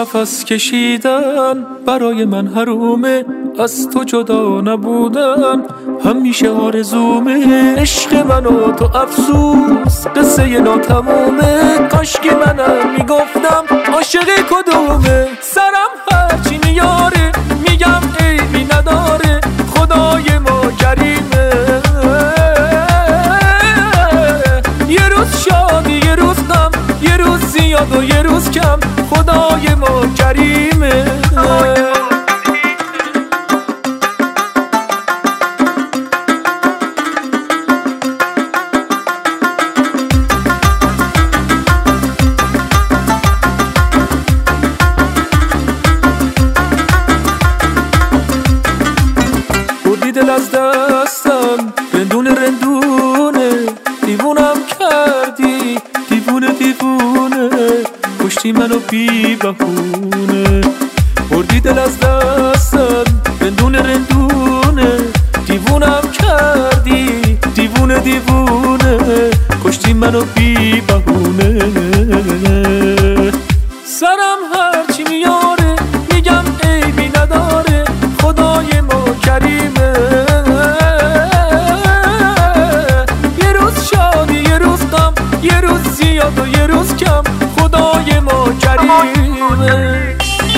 نفس کشیدن برای من حرومه، از تو جدا نبودن همیشه آرزومه. عشق من و تو افسوس قصه ناتمومه، کاشکی منم میگفتم عاشق کدومه. سرم هرچی میاره میگم عیبی نداره، خدای ما کریمه. یه روز شادی یه روز غم، یه روز زیاد و یه روز کم، خدای ما کریمه. بردی دل از دستم رندونه، دیوونم کردی دیوونه، کشتی منو بی بهونه. بردی دل از دستم رندونه، دیوونم کردی دیوونه، کشتی منو بی بهونه. سرم هرچی میاره میگم عیبی نداره، خدای ما کریمه. یه روز شادی یه روز غم، یه روز زیاد و یه روز کم، خدای ما کریمه.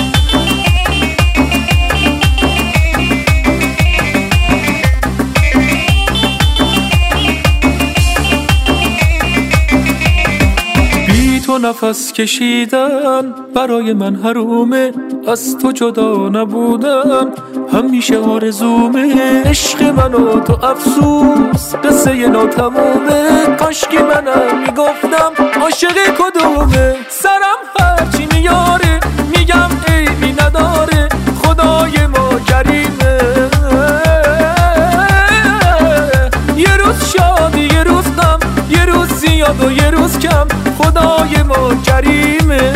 تو نفس کشیدن برای من حرومه، از تو جدا نبودن همیشه آرزومه. عشق من و تو افسوس قصه ناتمومه، کاشکی منم میگفتم عاشق کدومه. سرم هرچی میاره میگم عیبی نداره، خدای ما کریمه. یه روز شادی یه روز غم، یه روز زیاد و یه روز کم، خدای ما کریمه.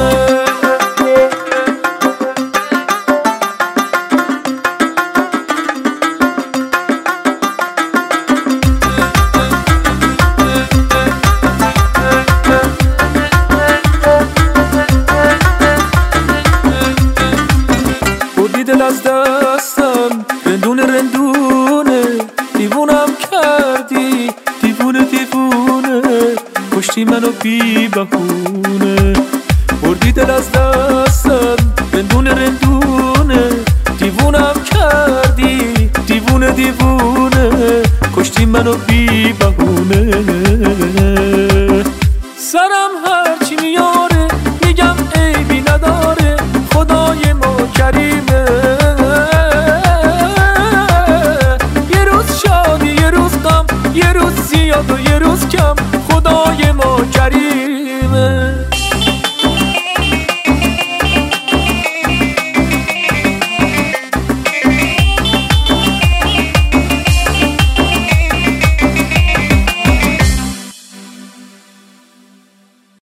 بردی دل از دستم رندونه، دیوونم کردی دیوونه، کشتی منو بی بهونه. بردی دل از دستم